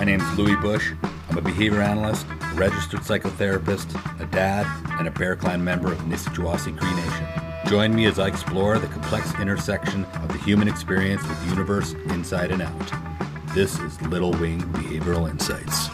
My name is Louis Bush. I'm a behavior analyst, a registered psychotherapist, a dad, and a Bear Clan member of Nissiquawsi Cree Nation. Join me as I explore the complex intersection of the human experience with the universe inside and out. This is Little Wing Behavioral Insights.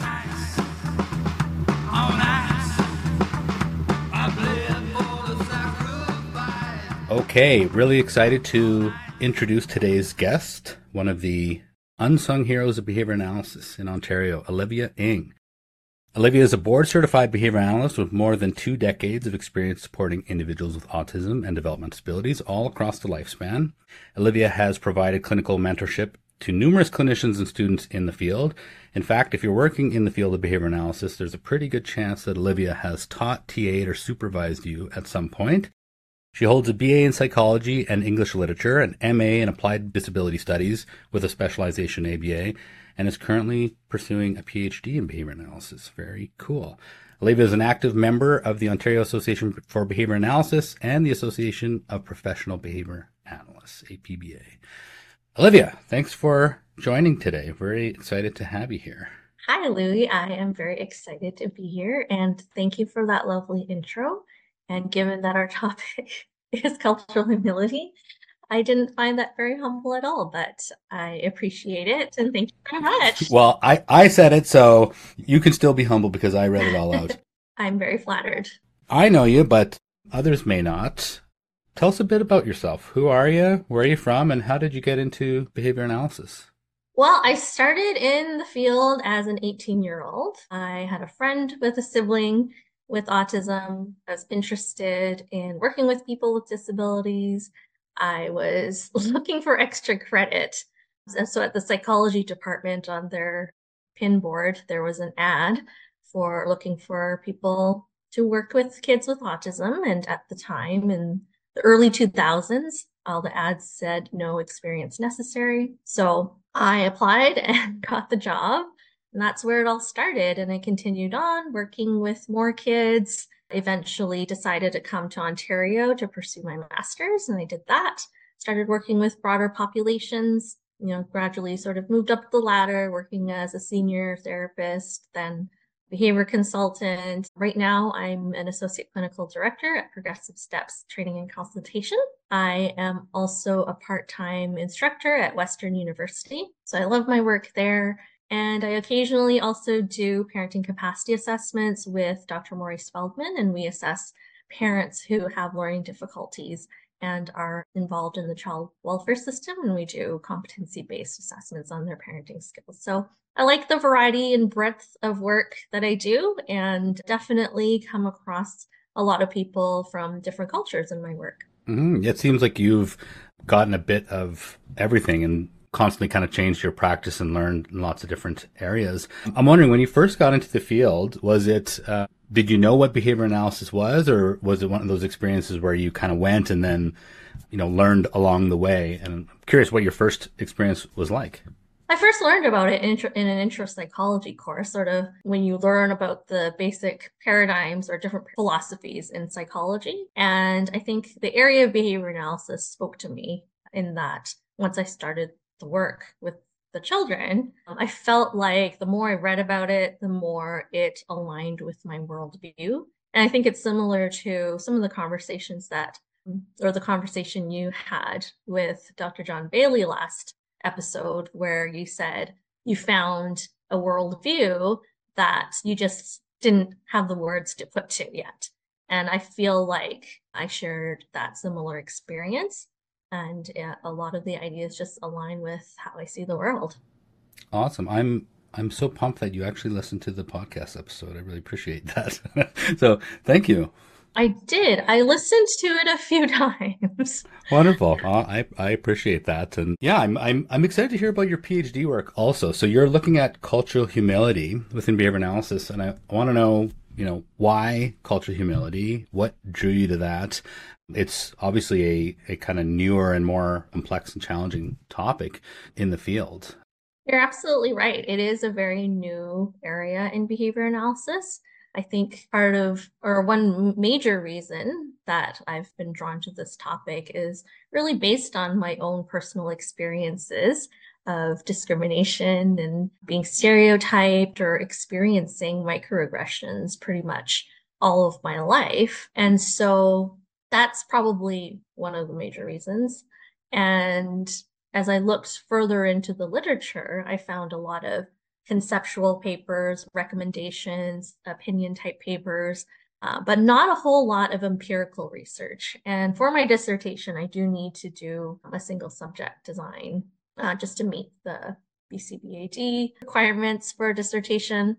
Okay, really excited to introduce today's guest, one of the unsung heroes of behavior analysis in Ontario, Olivia Ng. Olivia is a board-certified behavior analyst with more than 2 decades of experience supporting individuals with autism and developmental disabilities all across the lifespan. Olivia has provided clinical mentorship to numerous clinicians and students in the field. In fact, if you're working in the field of behavior analysis, there's a pretty good chance that Olivia has taught, TA'd, or supervised you at some point. She holds a BA in psychology and English literature, an MA in applied disability studies with a specialization ABA, and is currently pursuing a PhD in behavior analysis. Very cool. Olivia is an active member of the Ontario Association for Behavior Analysis and the Association of Professional Behavior Analysts, APBA. Olivia, thanks for joining today. Very excited to have you here. Hi, Louie. I am very excited to be here, and thank you for that lovely intro. And given that our topic is cultural humility, I didn't find that very humble at all, but I appreciate it, and thank you very much. Well, I said it, so you can still be humble because I read it all out. I'm very flattered. I know you, but others may not. Tell us a bit about yourself. Who are you? Where are you from? And how did you get into behavior analysis? Well, I started in the field as an 18-year-old. I had a friend with a sibling with autism. I was interested in working with people with disabilities. I was looking for extra credit. And so at the psychology department on their pin board, there was an ad for looking for people to work with kids with autism. And at the time, in the early 2000s, all the ads said no experience necessary. So I applied and got the job. And that's where it all started. And I continued on working with more kids. Eventually decided to come to Ontario to pursue my master's, and I did that. Started working with broader populations, gradually sort of moved up the ladder, working as a senior therapist, then behavior consultant. Right now, I'm an associate clinical director at Progressive Steps Training and Consultation. I am also a part-time instructor at Western University. So I love my work there. And I occasionally also do parenting capacity assessments with Dr. Maurice Feldman, and we assess parents who have learning difficulties and are involved in the child welfare system, and we do competency-based assessments on their parenting skills. So I like the variety and breadth of work that I do, and definitely come across a lot of people from different cultures in my work. Mm-hmm. It seems like you've gotten a bit of everything and constantly kind of changed your practice and learned in lots of different areas. I'm wondering, when you first got into the field, was it, did you know what behavior analysis was, or was it one of those experiences where you kind of went and then, learned along the way? And I'm curious what your first experience was like. I first learned about it in an intro psychology course, sort of when you learn about the basic paradigms or different philosophies in psychology. And I think the area of behavior analysis spoke to me in that once I started the work with the children, I felt like the more I read about it, the more it aligned with my worldview. And I think it's similar to some of the the conversation you had with Dr. John Bailey last episode, where you said you found a worldview that you just didn't have the words to put to yet. And I feel like I shared that similar experience. And a lot of the ideas just align with how I see the world. Awesome. I'm so pumped that you actually listened to the podcast episode. I really appreciate that. So thank you. I did. I listened to it a few times. Wonderful. I appreciate that. And yeah, I'm excited to hear about your PhD work also. So you're looking at cultural humility within behavior analysis, and I want to know, why cultural humility? What drew you to that? It's obviously a kind of newer and more complex and challenging topic in the field. You're absolutely right. It is a very new area in behavior analysis. I think one major reason that I've been drawn to this topic is really based on my own personal experiences. of discrimination and being stereotyped or experiencing microaggressions pretty much all of my life. And so that's probably one of the major reasons. And as I looked further into the literature, I found a lot of conceptual papers, recommendations, opinion type papers, but not a whole lot of empirical research. And for my dissertation, I do need to do a single subject design just to meet the BCBAD requirements for a dissertation.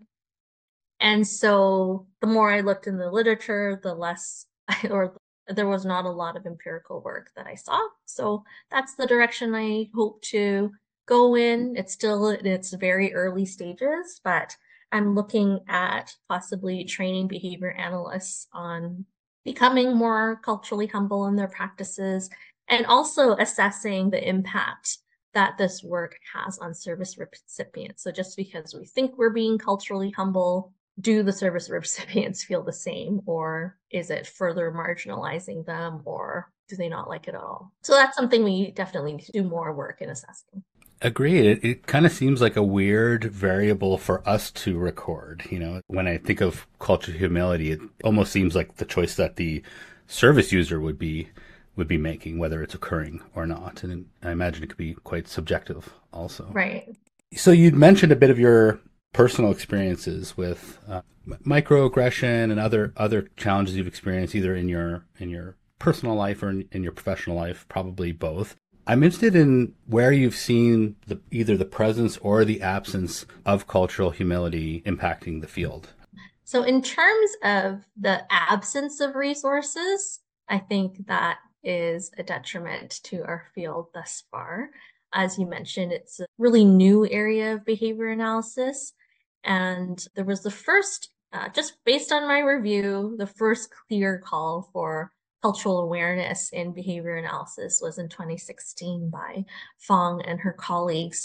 And so the more I looked in the literature, the less, or there was not a lot of empirical work that I saw. So that's the direction I hope to go in. It's still in its very early stages, but I'm looking at possibly training behavior analysts on becoming more culturally humble in their practices and also assessing the impact that this work has on service recipients. So just because we think we're being culturally humble, do the service recipients feel the same, or is it further marginalizing them, or do they not like it at all? So that's something we definitely need to do more work in assessing. Agreed. It kind of seems like a weird variable for us to record. When I think of cultural humility, it almost seems like the choice that the service user would be making, whether it's occurring or not. And I imagine it could be quite subjective also. Right. So you'd mentioned a bit of your personal experiences with microaggression and other challenges you've experienced, either in your personal life or in your professional life, probably both. I'm interested in where you've seen either the presence or the absence of cultural humility impacting the field. So in terms of the absence of resources, I think that is a detriment to our field thus far. As you mentioned, it's a really new area of behavior analysis. And there was the first, just based on my review, the first clear call for cultural awareness in behavior analysis was in 2016 by Fong and her colleagues.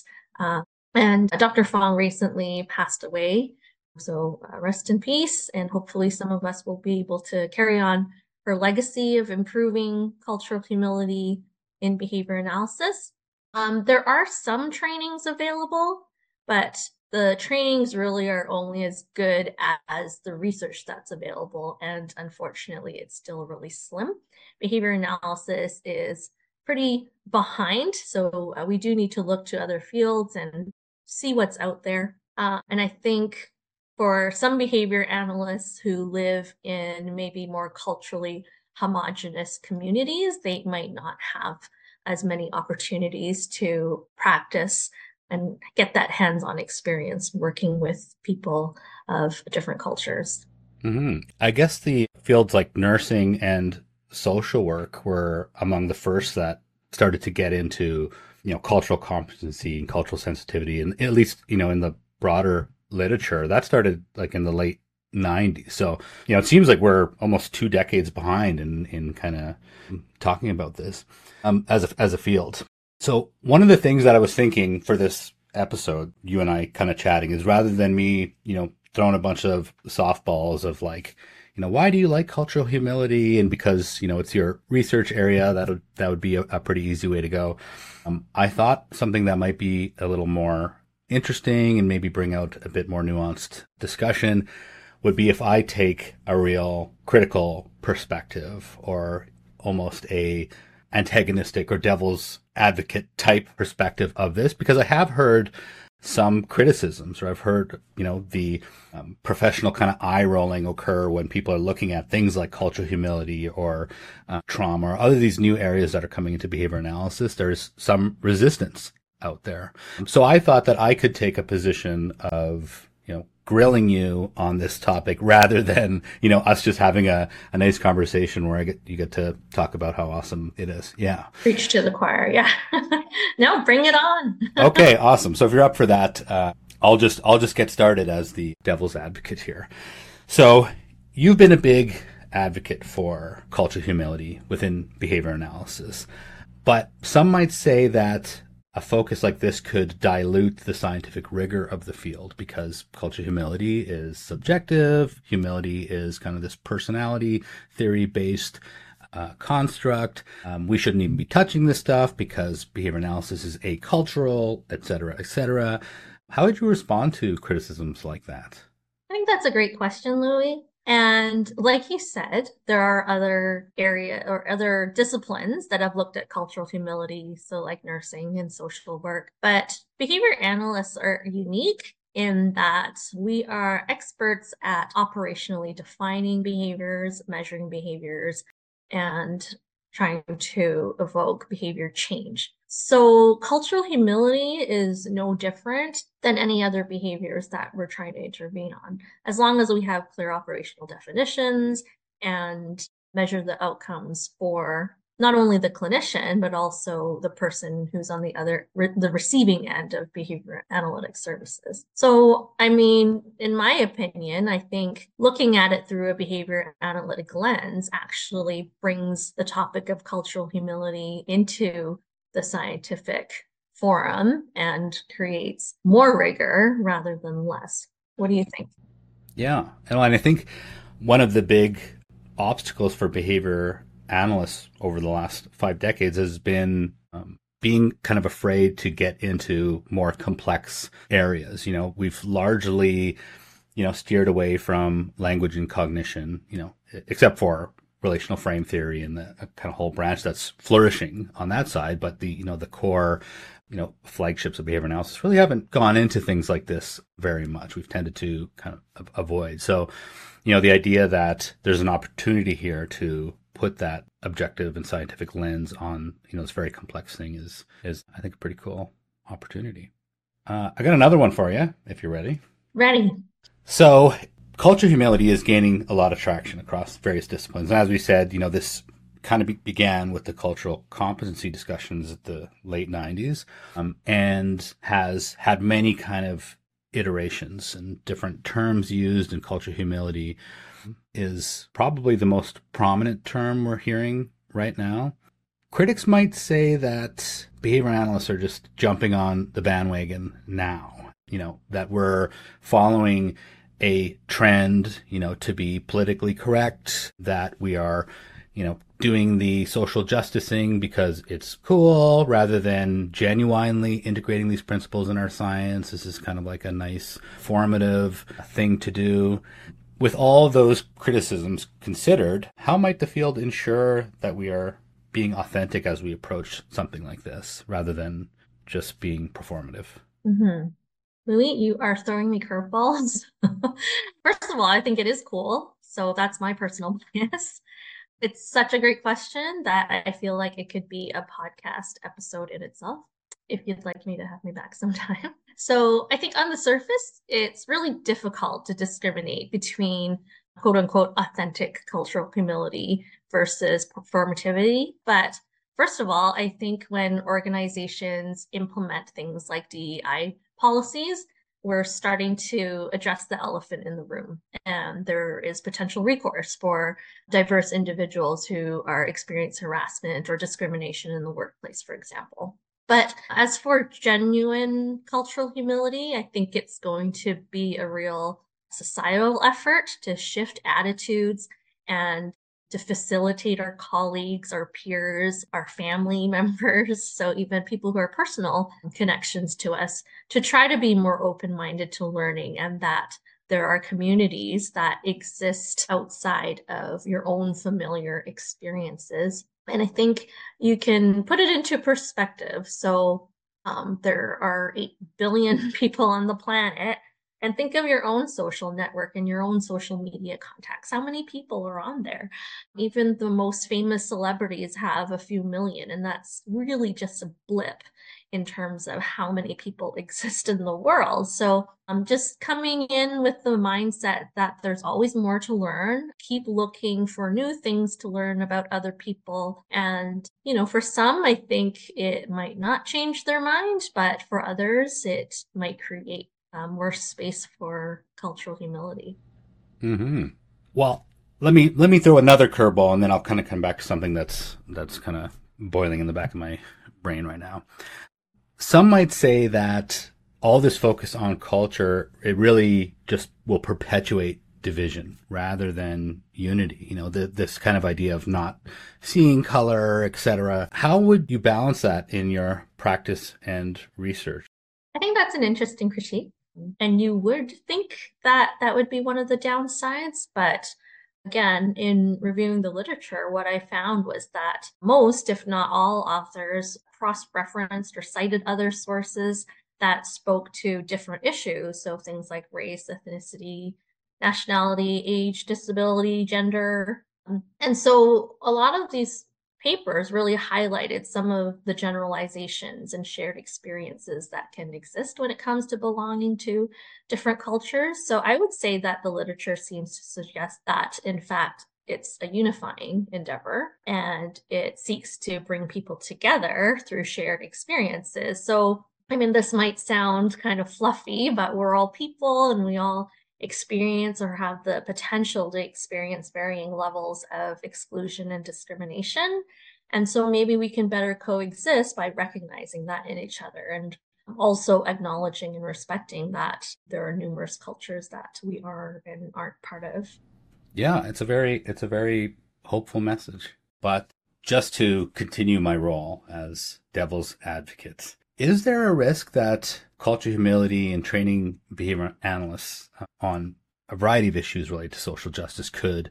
And Dr. Fong recently passed away. So rest in peace. And hopefully some of us will be able to carry on her legacy of improving cultural humility in behavior analysis. There are some trainings available, but the trainings really are only as good as the research that's available. And unfortunately, it's still really slim. Behavior analysis is pretty behind. So we do need to look to other fields and see what's out there. And I think for some behavior analysts who live in maybe more culturally homogenous communities, they might not have as many opportunities to practice and get that hands-on experience working with people of different cultures. Mm-hmm. I guess the fields like nursing and social work were among the first that started to get into, cultural competency and cultural sensitivity, and at least, in the broader literature that started like in the late 90s. So, it seems like we're almost 2 decades behind in kind of talking about this as a field. So one of the things that I was thinking for this episode, you and I kind of chatting, is rather than me, throwing a bunch of softballs of like, why do you like cultural humility? And because, it's your research area, that would be a pretty easy way to go. I thought something that might be a little more interesting and maybe bring out a bit more nuanced discussion would be if I take a real critical perspective, or almost a antagonistic or devil's advocate type perspective of this, because I have heard some criticisms, or I've heard, the professional kind of eye rolling occur when people are looking at things like cultural humility or trauma or other these new areas that are coming into behavior analysis. There's some resistance out there. So I thought that I could take a position of, grilling you on this topic rather than, us just having a nice conversation where you get to talk about how awesome it is. Yeah. Preach to the choir. Yeah. No, bring it on. Okay. Awesome. So if you're up for that, I'll just get started as the devil's advocate here. So you've been a big advocate for cultural humility within behavior analysis, but some might say that a focus like this could dilute the scientific rigor of the field, because cultural humility is subjective. Humility is kind of this personality theory based construct. We shouldn't even be touching this stuff because behavior analysis is acultural, et cetera, et cetera. How would you respond to criticisms like that? I think that's a great question, Louis. And like you said, there are other area or other disciplines that have looked at cultural humility, so like nursing and social work. But behavior analysts are unique in that we are experts at operationally defining behaviors, measuring behaviors, and trying to evoke behavior change. So cultural humility is no different than any other behaviors that we're trying to intervene on, as long as we have clear operational definitions and measure the outcomes for not only the clinician, but also the person who's on the receiving end of behavior analytics services. So, I mean, in my opinion, I think looking at it through a behavior analytic lens actually brings the topic of cultural humility into the scientific forum and creates more rigor rather than less. What do you think? Yeah. And I think one of the big obstacles for behavior analysts over the last 5 decades has been being kind of afraid to get into more complex areas. We've largely, steered away from language and cognition, except for relational frame theory and the kind of whole branch that's flourishing on that side. But the core, flagships of behavior analysis really haven't gone into things like this very much. We've tended to kind of avoid. So, the idea that there's an opportunity here to put that objective and scientific lens on, this very complex thing is I think a pretty cool opportunity. I got another one for you if you're ready. Ready. So cultural humility is gaining a lot of traction across various disciplines. And as we said, this kind of began with the cultural competency discussions at the late 90s, and has had many kind of iterations and different terms used. And cultural humility is probably the most prominent term we're hearing right now. Critics might say that behavior analysts are just jumping on the bandwagon now, that we're following a trend, to be politically correct, that we are, doing the social justice thing because it's cool rather than genuinely integrating these principles in our science. This is kind of like a nice formative thing to do. With all those criticisms considered, how might the field ensure that we are being authentic as we approach something like this rather than just being performative? Mm-hmm. Louis, you are throwing me curveballs. First of all, I think it is cool. So that's my personal bias. It's such a great question that I feel like it could be a podcast episode in itself, if you'd like me to have me back sometime. So I think on the surface, it's really difficult to discriminate between quote unquote authentic cultural humility versus performativity. But first of all, I think when organizations implement things like DEI policies, we're starting to address the elephant in the room. And there is potential recourse for diverse individuals who are experiencing harassment or discrimination in the workplace, for example. But as for genuine cultural humility, I think it's going to be a real societal effort to shift attitudes and to facilitate our colleagues, our peers, our family members, so even people who are personal connections to us, to try to be more open-minded to learning, and that there are communities that exist outside of your own familiar experiences. And I think you can put it into perspective. So there are 8 billion people on the planet. And think of your own social network and your own social media contacts. How many people are on there? Even the most famous celebrities have a few million, and that's really just a blip in terms of how many people exist in the world. So I'm just coming in with the mindset that there's always more to learn. Keep looking for new things to learn about other people. And, for some, I think it might not change their mind, but for others, it might create more space for cultural humility. Mm-hmm. Well, let me throw another curveball, and then I'll kind of come back to something that's kind of boiling in the back of my brain right now. Some might say that all this focus on culture, it really just will perpetuate division rather than unity. This kind of idea of not seeing color, etc. How would you balance that in your practice and research? I think that's an interesting critique. And you would think that that would be one of the downsides, but again, in reviewing the literature, what I found was that most, if not all, authors cross-referenced or cited other sources that spoke to different issues. So things like race, ethnicity, nationality, age, disability, gender. And so a lot of these papers really highlighted some of the generalizations and shared experiences that can exist when it comes to belonging to different cultures. So I would say that the literature seems to suggest that, in fact, it's a unifying endeavor and it seeks to bring people together through shared experiences. So, I mean, this might sound kind of fluffy, but we're all people and we all experience or have the potential to experience varying levels of exclusion and discrimination. And so maybe we can better coexist by recognizing that in each other and also acknowledging and respecting that there are numerous cultures that we are and aren't part of. Yeah, it's a very hopeful message. But just to continue my role as devil's advocate, is there a risk that cultural humility and training behavior analysts on a variety of issues related to social justice could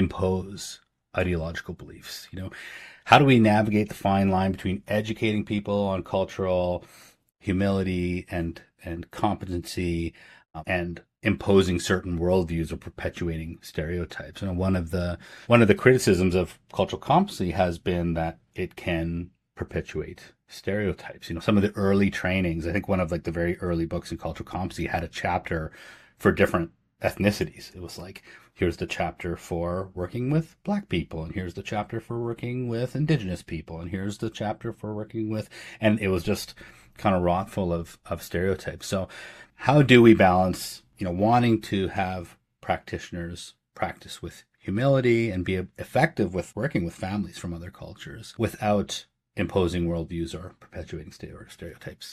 impose ideological beliefs? How do we navigate the fine line between educating people on cultural humility and competency and imposing certain worldviews or perpetuating stereotypes? One of the criticisms of cultural competency has been that it can perpetuate stereotypes. Some of the early trainings, I think one of like the very early books in cultural competency had a chapter for different ethnicities. It was like, here's the chapter for working with Black people, and here's the chapter for working with Indigenous people, and here's the chapter for working with, and it was just kind of wrought full of stereotypes. So how do we balance, wanting to have practitioners practice with humility and be effective with working with families from other cultures without imposing worldviews or perpetuating stereotypes?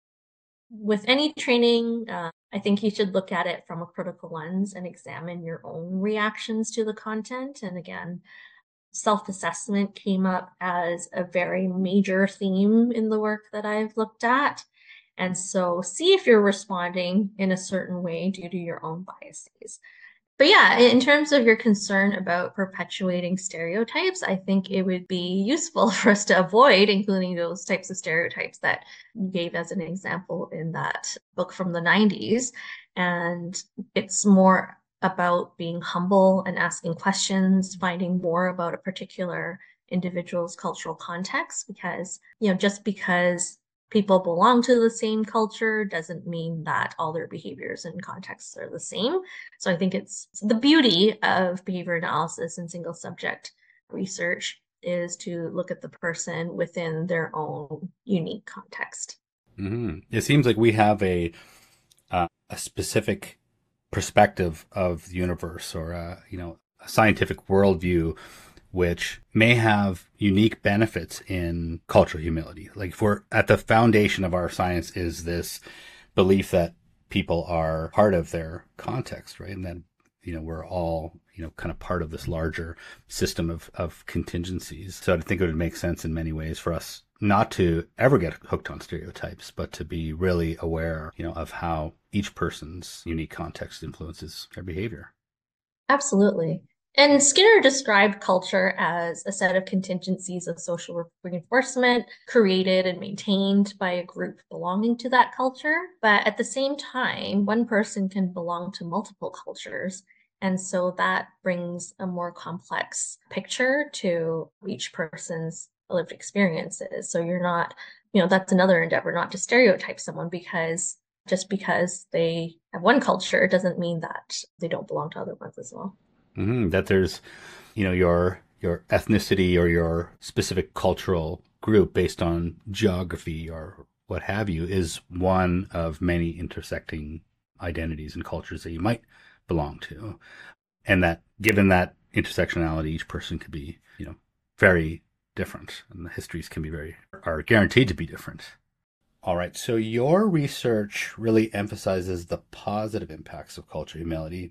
With any training, I think you should look at it from a critical lens and examine your own reactions to the content. And again, self-assessment came up as a very major theme in the work that I've looked at. And so see if you're responding in a certain way due to your own biases. But yeah, in terms of your concern about perpetuating stereotypes, I think it would be useful for us to avoid including those types of stereotypes that you gave as an example in that book from the 90s. And it's more about being humble and asking questions, finding more about a particular individual's cultural context, because, just because people belong to the same culture doesn't mean that all their behaviors and contexts are the same. So I think it's the beauty of behavior analysis and single subject research is to look at the person within their own unique context. Mm-hmm. It seems like we have a specific perspective of the universe, or a scientific worldview, which may have unique benefits in cultural humility. Like, if we're at the foundation of our science is this belief that people are part of their context, right? And that, we're all, kind of part of this larger system of contingencies. So I think it would make sense in many ways for us not to ever get hooked on stereotypes, but to be really aware, of how each person's unique context influences their behavior. Absolutely. And Skinner described culture as a set of contingencies of social reinforcement created and maintained by a group belonging to that culture. But at the same time, one person can belong to multiple cultures. And so that brings a more complex picture to each person's lived experiences. So you're not, that's another endeavor, not to stereotype someone because just because they have one culture doesn't mean that they don't belong to other ones as well. Mm-hmm. That there's, your ethnicity or your specific cultural group based on geography or what have you is one of many intersecting identities and cultures that you might belong to. And that given that intersectionality, each person could be, very different, and the histories can be are guaranteed to be different. All right. So your research really emphasizes the positive impacts of cultural humility, but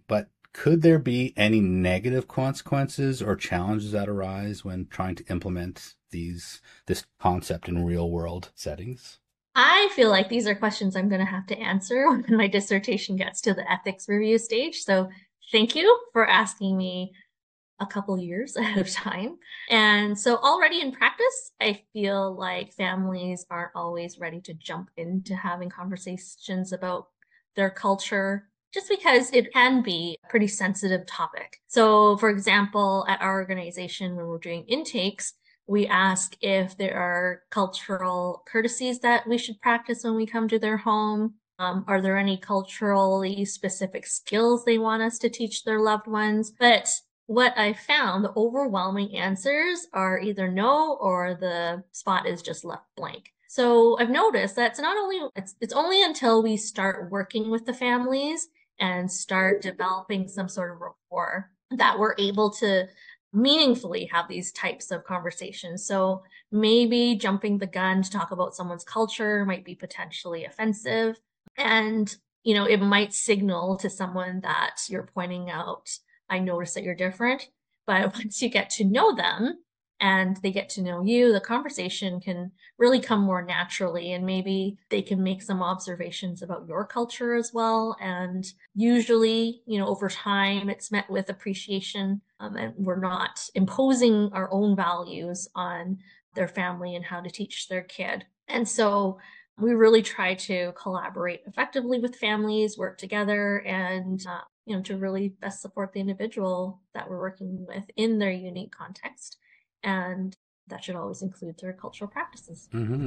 could there be any negative consequences or challenges that arise when trying to implement this concept in real world settings? I feel like these are questions I'm going to have to answer when my dissertation gets to the ethics review stage. So thank you for asking me a couple years ahead of time. And so already in practice, I feel like families aren't always ready to jump into having conversations about their culture just because it can be a pretty sensitive topic. So for example, at our organization, when we're doing intakes, we ask if there are cultural courtesies that we should practice when we come to their home. Are there any culturally specific skills they want us to teach their loved ones? But what I found, the overwhelming answers are either no or the spot is just left blank. So I've noticed that it's only until we start working with the families and start developing some sort of rapport that we're able to meaningfully have these types of conversations. So maybe jumping the gun to talk about someone's culture might be potentially offensive. And, it might signal to someone that you're pointing out, I notice that you're different. But once you get to know them and they get to know you, the conversation can really come more naturally. And maybe they can make some observations about your culture as well. And usually, over time, it's met with appreciation. And we're not imposing our own values on their family and how to teach their kid. And so we really try to collaborate effectively with families, work together, and to really best support the individual that we're working with in their unique context. And that should always include their cultural practices.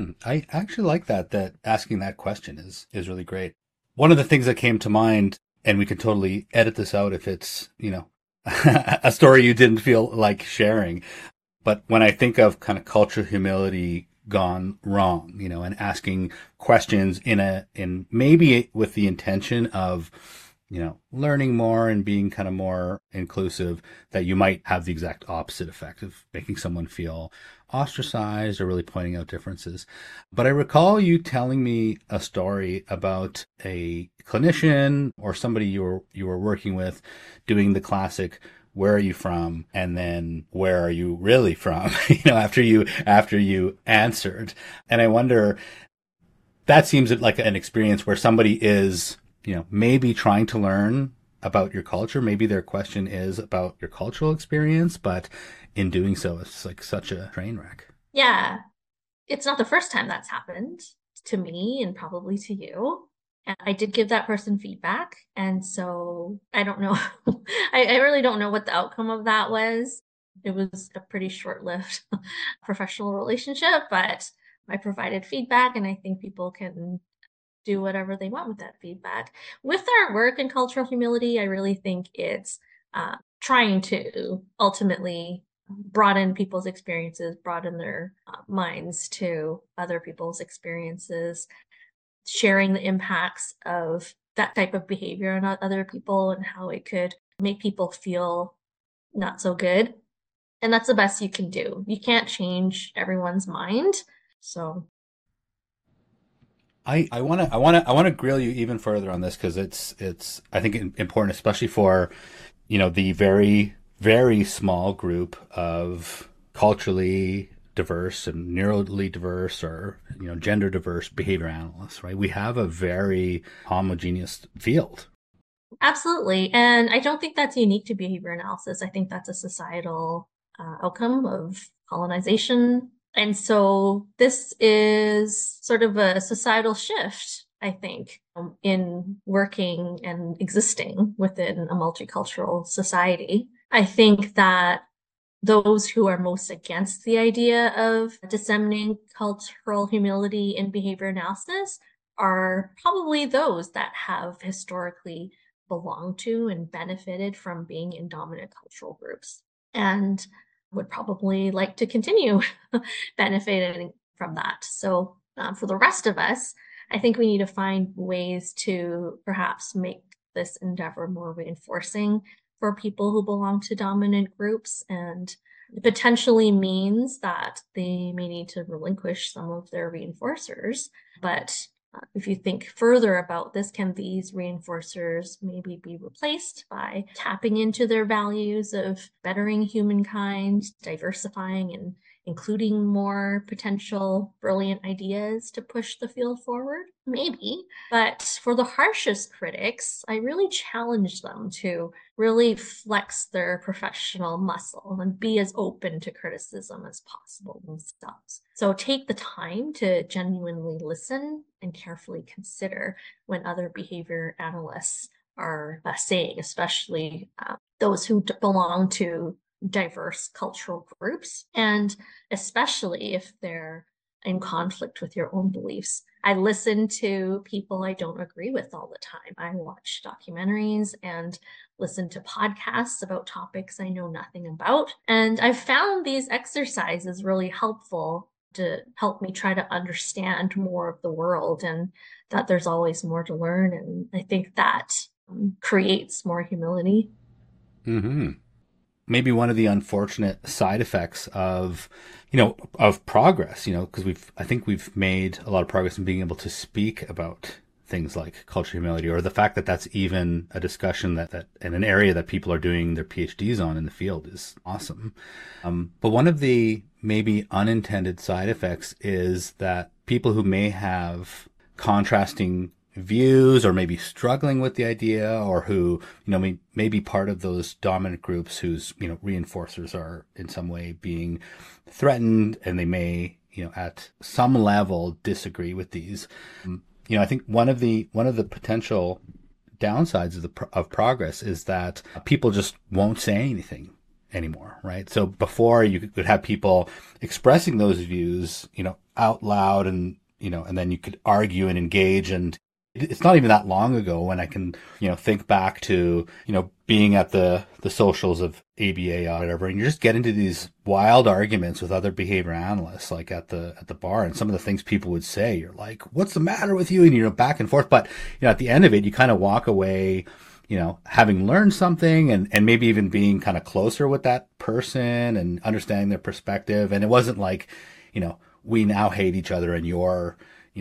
I actually like that asking that question is really great. One of the things that came to mind, and we can totally edit this out if it's, a story you didn't feel like sharing. But when I think of kind of cultural humility gone wrong, and asking questions in maybe with the intention of, learning more and being kind of more inclusive, that you might have the exact opposite effect of making someone feel ostracized or really pointing out differences. But I recall you telling me a story about a clinician or somebody you were working with doing the classic, where are you from? And then where are you really from? After you answered. And I wonder, that seems like an experience where somebody is, maybe trying to learn about your culture. Maybe their question is about your cultural experience, but in doing so, it's like such a train wreck. Yeah, it's not the first time that's happened to me and probably to you. And I did give that person feedback. And so I don't know. I really don't know what the outcome of that was. It was a pretty short-lived professional relationship, but I provided feedback and I think people can do whatever they want with that feedback. With our work in cultural humility, I really think it's trying to ultimately broaden people's experiences, broaden their minds to other people's experiences, sharing the impacts of that type of behavior on other people and how it could make people feel not so good. And that's the best you can do. You can't change everyone's mind. So I want to grill you even further on this, because it's I think important, especially for the very very small group of culturally diverse and neurally diverse, or gender diverse behavior analysts, right? We have a very homogeneous field. absolutely. And I don't think that's unique to behavior analysis. I think that's a societal outcome of colonization. And so this is sort of a societal shift, I think, in working and existing within a multicultural society. I think that those who are most against the idea of disseminating cultural humility in behavior analysis are probably those that have historically belonged to and benefited from being in dominant cultural groups and would probably like to continue benefiting from that. So, for the rest of us, I think we need to find ways to perhaps make this endeavor more reinforcing for people who belong to dominant groups, and potentially means that they may need to relinquish some of their reinforcers. But If you think further about this, can these reinforcers maybe be replaced by tapping into their values of bettering humankind, diversifying and including more potential brilliant ideas to push the field forward? Maybe. But for the harshest critics, I really challenge them to really flex their professional muscle and be as open to criticism as possible themselves. So take the time to genuinely listen and carefully consider when other behavior analysts are saying, especially those who belong to diverse cultural groups, and especially if they're in conflict with your own beliefs. I listen to people I don't agree with all the time. I watch documentaries and listen to podcasts about topics I know nothing about. And I've found these exercises really helpful to help me try to understand more of the world and that there's always more to learn. And I think that creates more humility. Hmm. Maybe one of the unfortunate side effects of, of progress, because I think we've made a lot of progress in being able to speak about things like cultural humility, or the fact that that's even a discussion that in an area that people are doing their PhDs on in the field is awesome. But one of the maybe unintended side effects is that people who may have contrasting views or maybe struggling with the idea, or who may be part of those dominant groups whose reinforcers are in some way being threatened, and they may at some level disagree with these. I think one of the potential downsides of progress is that people just won't say anything anymore, right? So before, you could have people expressing those views out loud, and and then you could argue and engage. And it's not even that long ago when I can, think back to, being at the socials of ABA or whatever, and you just get into these wild arguments with other behavior analysts, like at the bar, and some of the things people would say, you're like, what's the matter with you? And, back and forth. But, at the end of it, you kind of walk away, having learned something, and maybe even being kind of closer with that person and understanding their perspective. And it wasn't like, we now hate each other and you're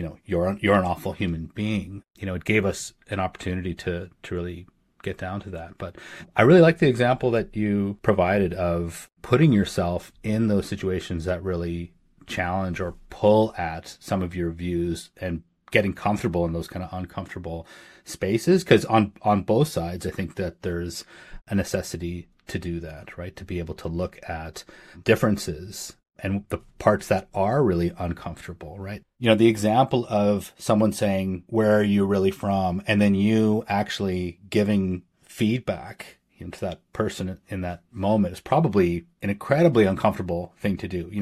an awful human being. It gave us an opportunity to really get down to that. But I really like the example that you provided of putting yourself in those situations that really challenge or pull at some of your views, and getting comfortable in those kind of uncomfortable spaces. Because on both sides, I think that there's a necessity to do that, right? To be able to look at differences and the parts that are really uncomfortable, right? The example of someone saying, where are you really from? And then you actually giving feedback to that person in that moment is probably an incredibly uncomfortable thing to do.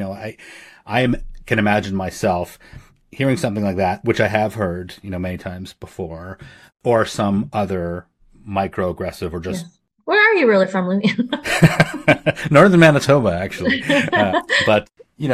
I can imagine myself hearing something like that, which I have heard, many times before, or some other microaggressive or just Where are you really from, Louis? Northern Manitoba, actually. But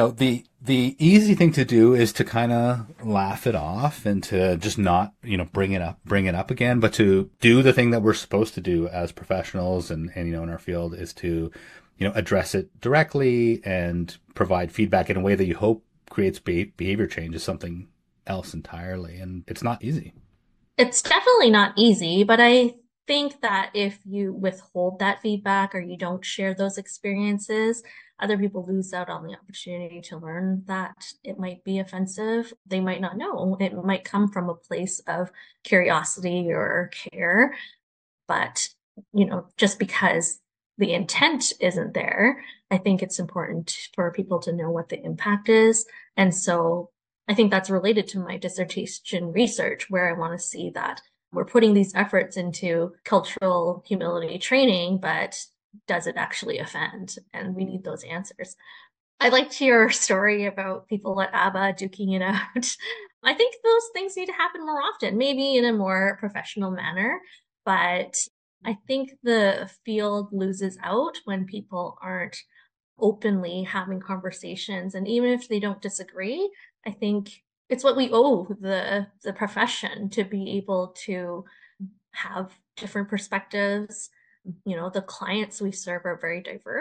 the easy thing to do is to kind of laugh it off and to just not bring it up again, but to do the thing that we're supposed to do as professionals and in our field, is to address it directly and provide feedback in a way that you hope creates behavior change, is something else entirely, and it's not easy. It's definitely not easy, but I think that if you withhold that feedback or you don't share those experiences, other people lose out on the opportunity to learn that it might be offensive. They might not know. It might come from a place of curiosity or care, but just because the intent isn't there, I think it's important for people to know what the impact is. And so I think that's related to my dissertation research, where I want to see that we're putting these efforts into cultural humility training, but does it actually offend? And we need those answers. I liked your story about people at ABBA duking it out. I think those things need to happen more often, maybe in a more professional manner. But I think the field loses out when people aren't openly having conversations. And even if they don't disagree, I think it's what we owe the profession to be able to have different perspectives. The clients we serve are very diverse.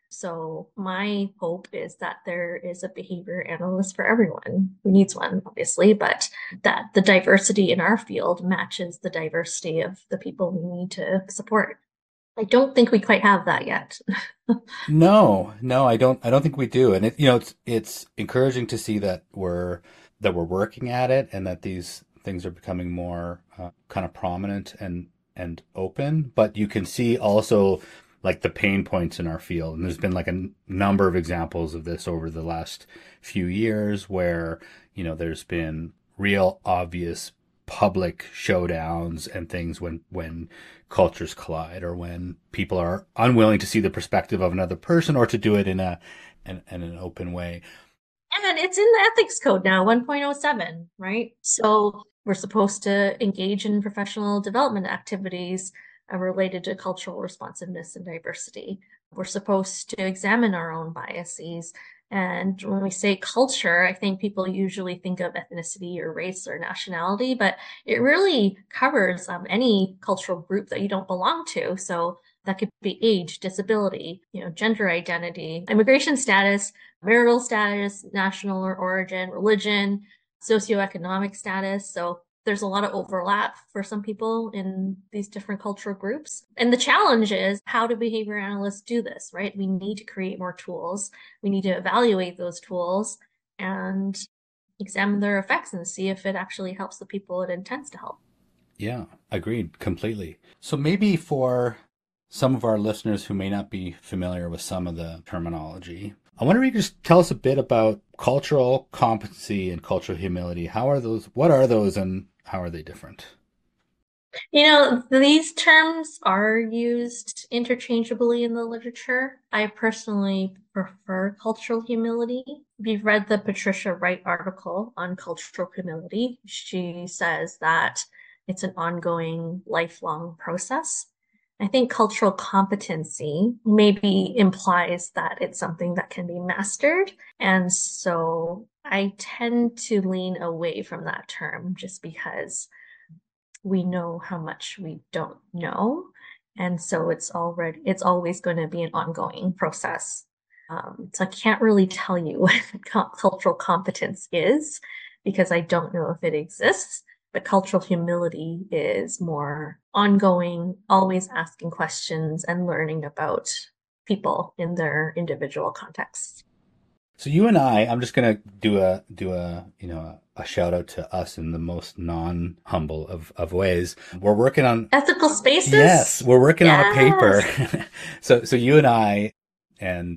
So my hope is that there is a behavior analyst for everyone who needs one, obviously, but that the diversity in our field matches the diversity of the people we need to support. I don't think we quite have that yet. No, no, I don't think we do. And it's encouraging to see that we're working at it and that these things are becoming more kind of prominent and open. But you can see also like the pain points in our field. And there's been like a number of examples of this over the last few years where, there's been real obvious public showdowns and things when cultures collide or when people are unwilling to see the perspective of another person or to do it in an open way. And it's in the ethics code now, 1.07, right? So we're supposed to engage in professional development activities related to cultural responsiveness and diversity. We're supposed to examine our own biases. And when we say culture, I think people usually think of ethnicity or race or nationality, but it really covers any cultural group that you don't belong to. So that could be age, disability, gender identity, immigration status, marital status, national or origin, religion, socioeconomic status. So there's a lot of overlap for some people in these different cultural groups. And the challenge is, how do behavior analysts do this, right? We need to create more tools. We need to evaluate those tools and examine their effects and see if it actually helps the people it intends to help. Yeah, agreed completely. So maybe for some of our listeners who may not be familiar with some of the terminology, I wonder if you could just tell us a bit about cultural competency and cultural humility. What are those and how are they different? These terms are used interchangeably in the literature. I personally prefer cultural humility. If you've read the Patricia Wright article on cultural humility, she says that it's an ongoing, lifelong process. I think cultural competency maybe implies that it's something that can be mastered. And so I tend to lean away from that term just because we know how much we don't know. And so it's always going to be an ongoing process. So I can't really tell you what cultural competence is because I don't know if it exists. But cultural humility is more ongoing, always asking questions and learning about people in their individual contexts. So I'm just gonna do a shout out to us in the most non-humble of ways. We're working on Ethical Yes, spaces? we're working on a paper. Yes. So you and I and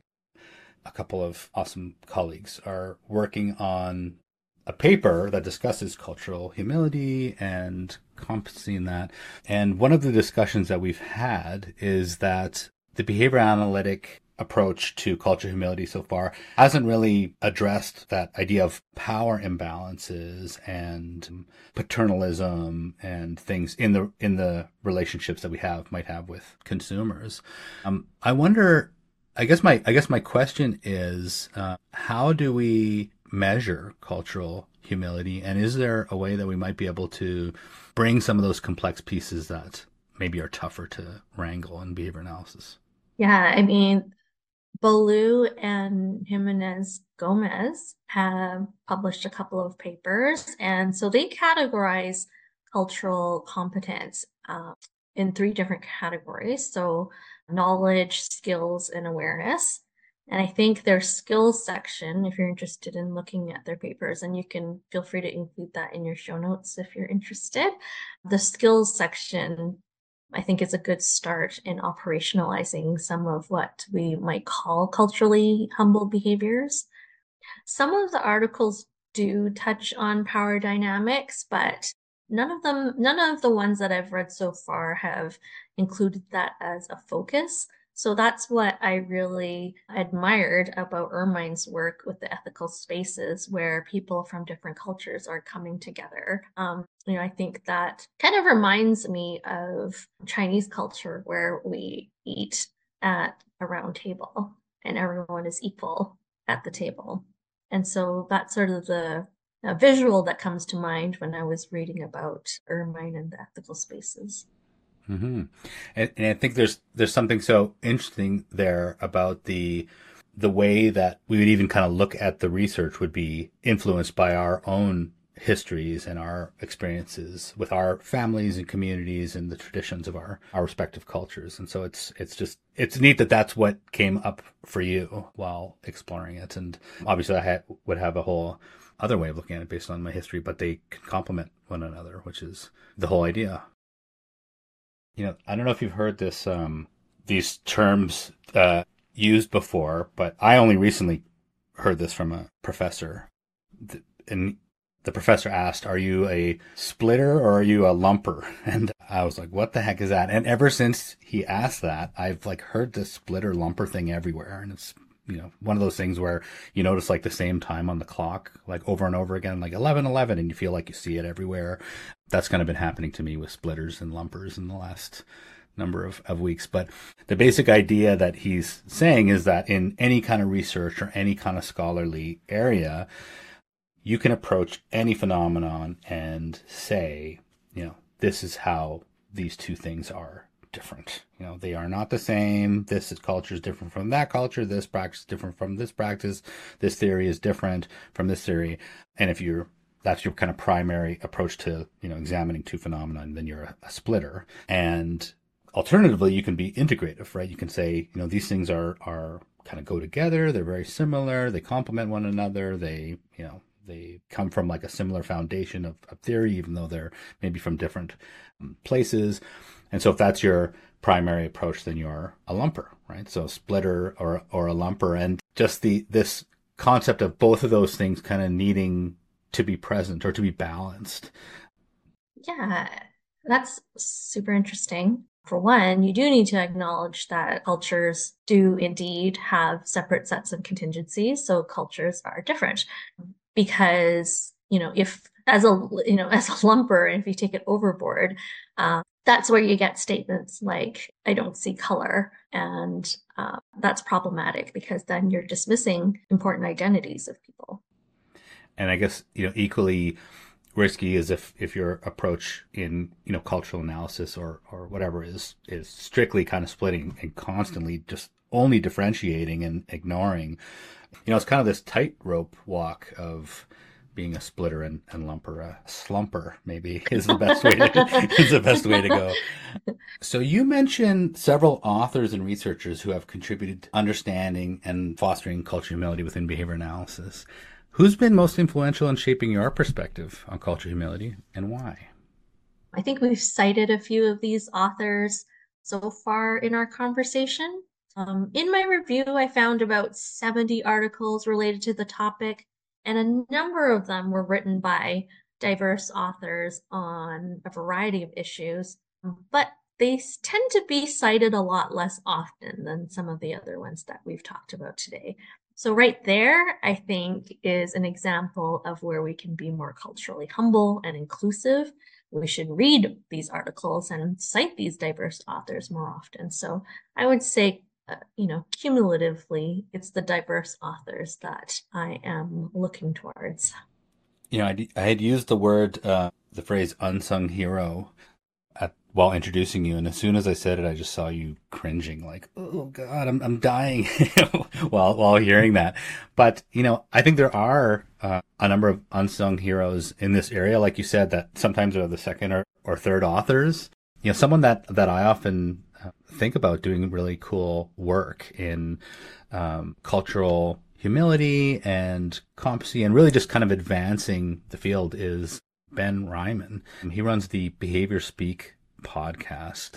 a couple of awesome colleagues are working on a paper that discusses cultural humility and competency in that. And one of the discussions that we've had is that the behavior analytic approach to cultural humility so far hasn't really addressed that idea of power imbalances and paternalism and things in the relationships that we might have with consumers. I wonder. I guess my question is, how do we measure cultural humility, and is there a way that we might be able to bring some of those complex pieces that maybe are tougher to wrangle in behavior analysis? Yeah, I mean, Ballou and Jimenez Gomez have published a couple of papers, and so they categorize cultural competence in three different categories. So, knowledge, skills, and awareness. And I think their skills section, if you're interested in looking at their papers, and you can feel free to include that in your show notes if you're interested. The skills section I think is a good start in operationalizing some of what we might call culturally humble behaviors. Some of the articles do touch on power dynamics, but none of the ones that I've read so far have included that as a focus. So that's what I really admired about Ermine's work with the ethical spaces where people from different cultures are coming together. I think that kind of reminds me of Chinese culture where we eat at a round table and everyone is equal at the table. And so that's sort of the visual that comes to mind when I was reading about Ermine and the ethical spaces. Hmm. And I think there's something so interesting there about the way that we would even kind of look at the research would be influenced by our own histories and our experiences with our families and communities and the traditions of our respective cultures. And so it's neat that that's what came up for you while exploring it. And obviously would have a whole other way of looking at it based on my history, but they can complement one another, which is the whole idea. I don't know if you've heard these terms used before, but I only recently heard this from a professor. And the professor asked, "Are you a splitter or are you a lumper?" And I was like, "What the heck is that?" And ever since he asked that, I've like heard the splitter lumper thing everywhere, and it's one of those things where you notice like the same time on the clock like over and over again, like 11:11, and you feel like you see it everywhere. That's kind of been happening to me with splitters and lumpers in the last number of weeks. But the basic idea that he's saying is that in any kind of research or any kind of scholarly area, you can approach any phenomenon and say, this is how these two things are different. They are not the same. This culture is different from that culture. This practice is different from this practice. This theory is different from this theory. And if that's your kind of primary approach to, examining two phenomena, then you're a splitter. And alternatively, you can be integrative, right? You can say, these things are kind of go together. They're very similar. They complement one another. They come from like a similar foundation of theory, even though they're maybe from different places. And so if that's your primary approach, then you're a lumper, right? So a splitter or a lumper. And just this concept of both of those things kind of needing to be present or to be balanced. Yeah, that's super interesting. For one, you do need to acknowledge that cultures do indeed have separate sets of contingencies. So cultures are different because, if as a lumper, if you take it overboard, that's where you get statements like, I don't see color. And that's problematic because then you're dismissing important identities of people. And I guess, equally risky is if your approach in, cultural analysis or whatever is strictly kind of splitting and constantly just only differentiating and ignoring. It's kind of this tightrope walk of being a splitter and lumper, a slumper maybe is the best way to go. So you mentioned several authors and researchers who have contributed to understanding and fostering cultural humility within behavior analysis. Who's been most influential in shaping your perspective on cultural humility and why? I think we've cited a few of these authors so far in our conversation. In my review, I found about 70 articles related to the topic, and a number of them were written by diverse authors on a variety of issues, but they tend to be cited a lot less often than some of the other ones that we've talked about today. So right there, I think, is an example of where we can be more culturally humble and inclusive. We should read these articles and cite these diverse authors more often. So I would say, cumulatively, it's the diverse authors that I am looking towards. I had used the phrase unsung hero while introducing you, and as soon as I said it, I just saw you cringing, like, "Oh God, I'm dying," while hearing that. But I think there are a number of unsung heroes in this area, like you said, that sometimes are the second or third authors. Someone that I often think about doing really cool work in cultural humility and competency, and really just kind of advancing the field is Ben Ryman. He runs the Behavior Speak podcast.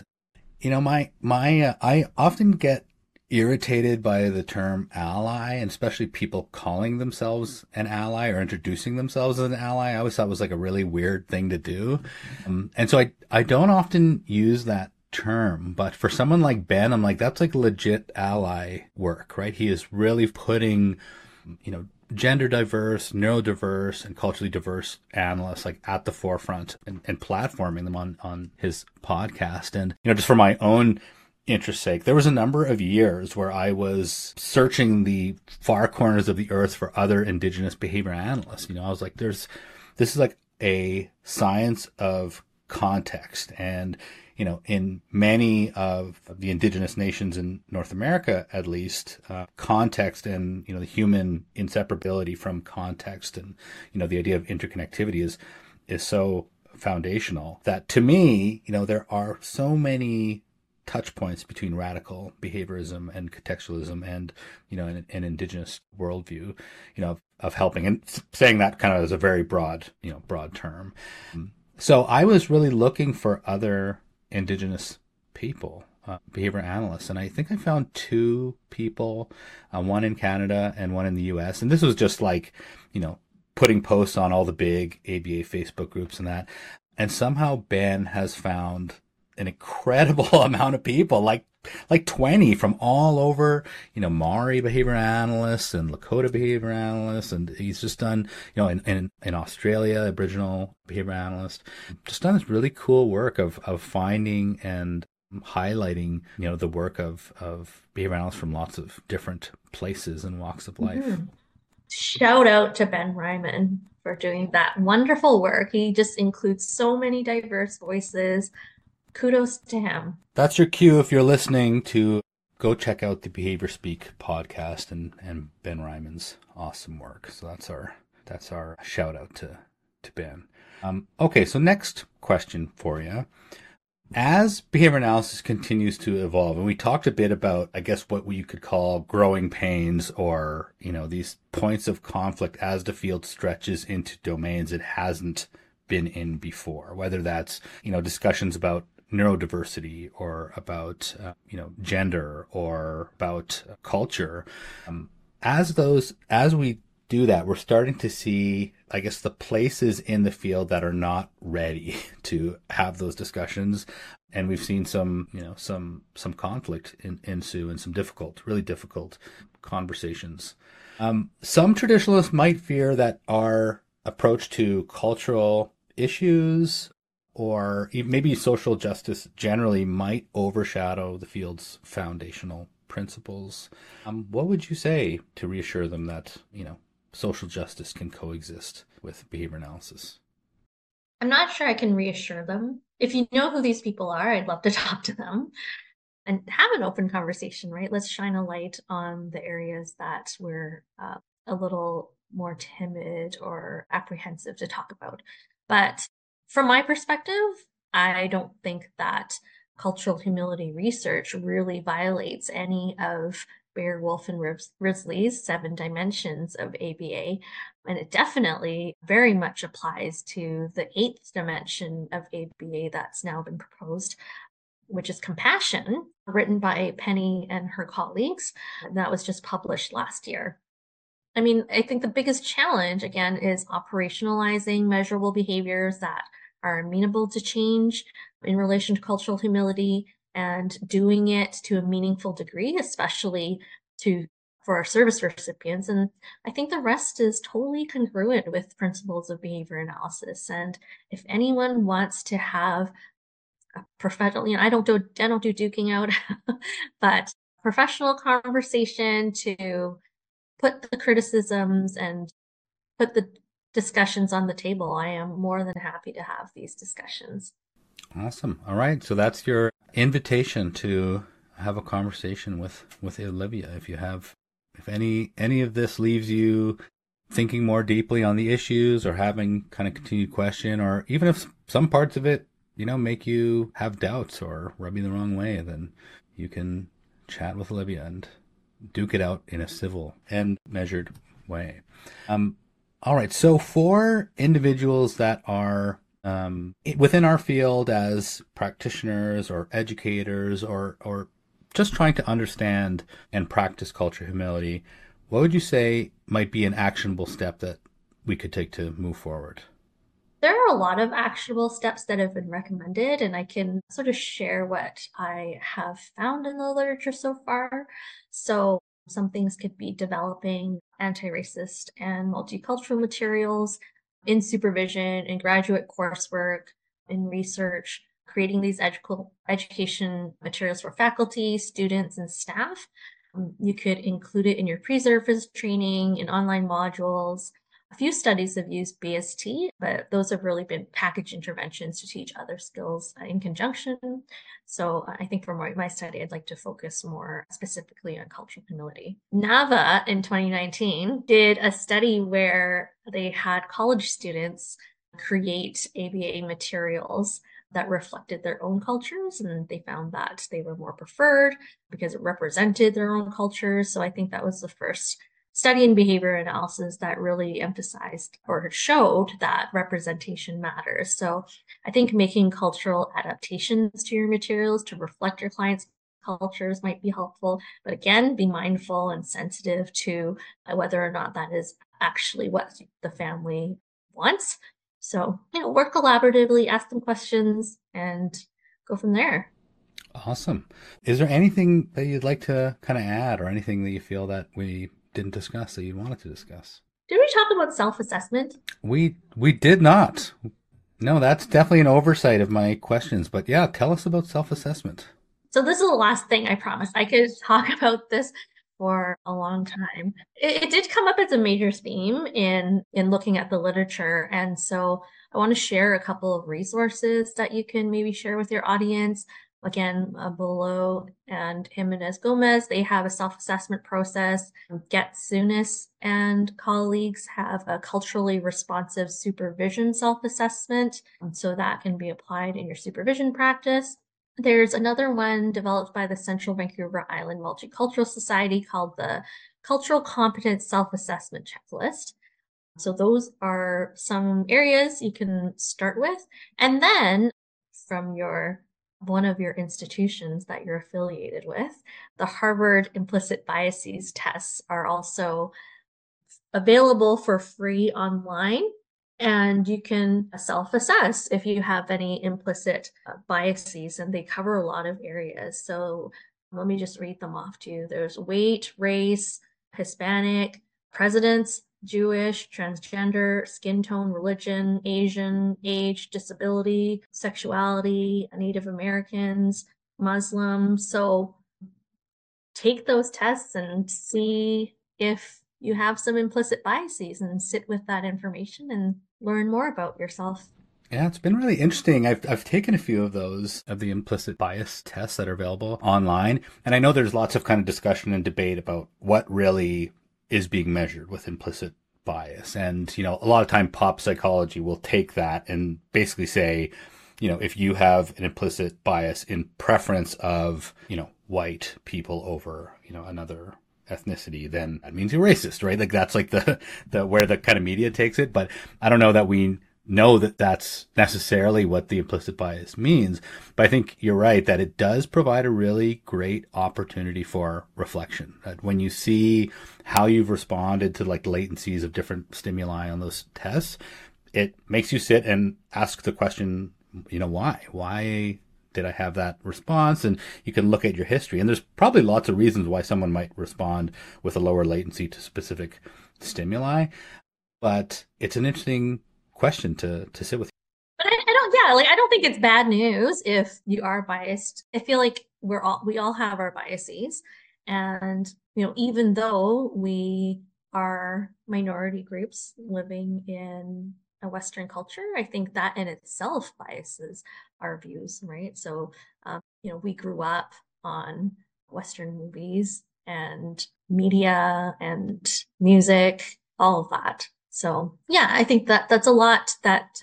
I often get irritated by the term ally, and especially people calling themselves an ally or introducing themselves as an ally. I always thought it was like a really weird thing to do. And so I don't often use that term, but for someone like Ben, I'm like, that's like legit ally work, right? He is really putting, gender diverse, neurodiverse, and culturally diverse analysts like at the forefront and platforming them on his podcast. And, just for my own interest's sake, there was a number of years where I was searching the far corners of the earth for other indigenous behavior analysts. I was like, this is like a science of context. And, in many of the indigenous nations in North America, at least, context and, the human inseparability from context and, the idea of interconnectivity is so foundational that, to me, there are so many touch points between radical behaviorism and contextualism and, an indigenous worldview, of helping, and saying that kind of as a very broad term. So I was really looking for other indigenous people, behavior analysts, and I think I found two people, one in Canada and one in the US. And this was just like, putting posts on all the big ABA Facebook groups and that. And somehow Ben has found an incredible amount of people, like 20 from all over, Maori behavior analysts and Lakota behavior analysts. And he's just done, in Australia, Aboriginal behavior analyst, just done this really cool work of finding and highlighting, the work of behavior analysts from lots of different places and walks of life. Mm-hmm. Shout out to Ben Ryman for doing that wonderful work. He just includes so many diverse voices. Kudos to him. That's your cue if you're listening to go check out the Behavior Speak podcast and Ben Ryman's awesome work. So that's our shout out to Ben. Okay, so next question for you. As behavior analysis continues to evolve, and we talked a bit about, I guess, what you could call growing pains or, these points of conflict as the field stretches into domains it hasn't been in before, whether that's, discussions about neurodiversity or about, gender or about culture. As we do that, we're starting to see, I guess, the places in the field that are not ready to have those discussions. And we've seen some conflict ensue and some really difficult conversations. Some traditionalists might fear that our approach to cultural issues or maybe social justice generally might overshadow the field's foundational principles. What would you say to reassure them that, social justice can coexist with behavior analysis? I'm not sure I can reassure them. If you know who these people are, I'd love to talk to them and have an open conversation, right? Let's shine a light on the areas that we're a little more timid or apprehensive to talk about. But from my perspective, I don't think that cultural humility research really violates any of Bear, Wolf, and Risley's 7 dimensions of ABA. And it definitely very much applies to the 8th dimension of ABA that's now been proposed, which is compassion, written by Penny and her colleagues. That was just published last year. I mean, I think the biggest challenge, again, is operationalizing measurable behaviors that are amenable to change in relation to cultural humility and doing it to a meaningful degree, especially for our service recipients. And I think the rest is totally congruent with principles of behavior analysis. And if anyone wants to have a professional, I don't do duking out, but professional conversation to put the criticisms and put the discussions on the table, I am more than happy to have these discussions. Awesome. All right. So that's your invitation to have a conversation with Olivia. If any of this leaves you thinking more deeply on the issues or having kind of continued question, or even if some parts of it, make you have doubts or rub you the wrong way, then you can chat with Olivia and duke it out in a civil and measured way. All right. So for individuals that are within our field as practitioners or educators or just trying to understand and practice cultural humility, what would you say might be an actionable step that we could take to move forward? There are a lot of actionable steps that have been recommended, and I can sort of share what I have found in the literature so far. So some things could be developing anti-racist and multicultural materials in supervision, in graduate coursework, in research, creating these education materials for faculty, students, and staff. You could include it in your pre-service training, in online modules, A few studies have used BST, but those have really been package interventions to teach other skills in conjunction. So I think for my study, I'd like to focus more specifically on cultural humility. NAVA in 2019 did a study where they had college students create ABA materials that reflected their own cultures, and they found that they were more preferred because it represented their own cultures. So I think that was the first study in behavior analysis that really emphasized or showed that representation matters. So I think making cultural adaptations to your materials to reflect your clients' cultures might be helpful. But again, be mindful and sensitive to whether or not that is actually what the family wants. So, work collaboratively, ask them questions, and go from there. Awesome. Is there anything that you'd like to kind of add, or anything that you feel that we didn't discuss that you wanted to discuss? Did we talk about self-assessment? We did not. No, that's definitely an oversight of my questions. But yeah, tell us about self-assessment. So this is the last thing, I promise. I could talk about this for a long time. It did come up as a major theme in looking at the literature. And so I want to share a couple of resources that you can maybe share with your audience. Again, Bolo and Jimenez Gomez, they have a self-assessment process. Getsunis and colleagues have a culturally responsive supervision self-assessment. So that can be applied in your supervision practice. There's another one developed by the Central Vancouver Island Multicultural Society called the Cultural Competence Self-Assessment Checklist. So those are some areas you can start with. And then from one of your institutions that you're affiliated with, the Harvard Implicit Biases tests are also available for free online. And you can self-assess if you have any implicit biases, and they cover a lot of areas. So let me just read them off to you. There's weight, race, Hispanic, presidents, Jewish, transgender, skin tone, religion, Asian, age, disability, sexuality, Native Americans, Muslim. So take those tests and see if you have some implicit biases and sit with that information and learn more about yourself. Yeah, it's been really interesting. I've taken a few of those, of the implicit bias tests that are available online. And I know there's lots of kind of discussion and debate about what really is being measured with implicit bias. And, a lot of time pop psychology will take that and basically say, if you have an implicit bias in preference of, white people over, another ethnicity, then that means you're racist, right? Like that's like the where the kind of media takes it. But I don't know that we know that that's necessarily what the implicit bias means. But I think you're right that it does provide a really great opportunity for reflection. That when you see how you've responded to like latencies of different stimuli on those tests, it makes you sit and ask the question, why? Why did I have that response? And you can look at your history. And there's probably lots of reasons why someone might respond with a lower latency to specific stimuli. But it's an interesting question to sit with. But I don't think it's bad news if you are biased. I feel like we all have our biases. And, even though we are minority groups living in a Western culture, I think that in itself biases our views, right? So, we grew up on Western movies and media and music, all of that. So, yeah, I think that that's a lot that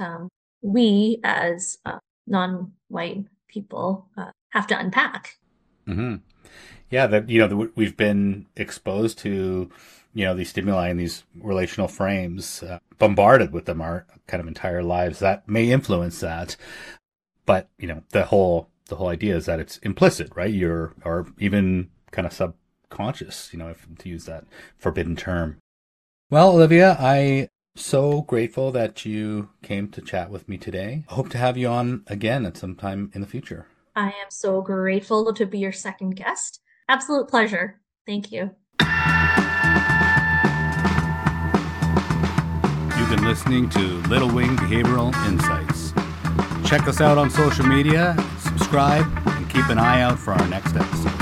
we as non-white people have to unpack. Mm-hmm. Yeah, that we've been exposed to these stimuli and these relational frames, bombarded with them our kind of entire lives. That may influence that, but the whole idea is that it's implicit, right? Or even kind of subconscious, if to use that forbidden term. Well, Olivia, I'm so grateful that you came to chat with me today. I hope to have you on again at some time in the future. I am so grateful to be your second guest. Absolute pleasure. Thank you. You've been listening to Little Wing Behavioral Insights. Check us out on social media, subscribe, and keep an eye out for our next episode.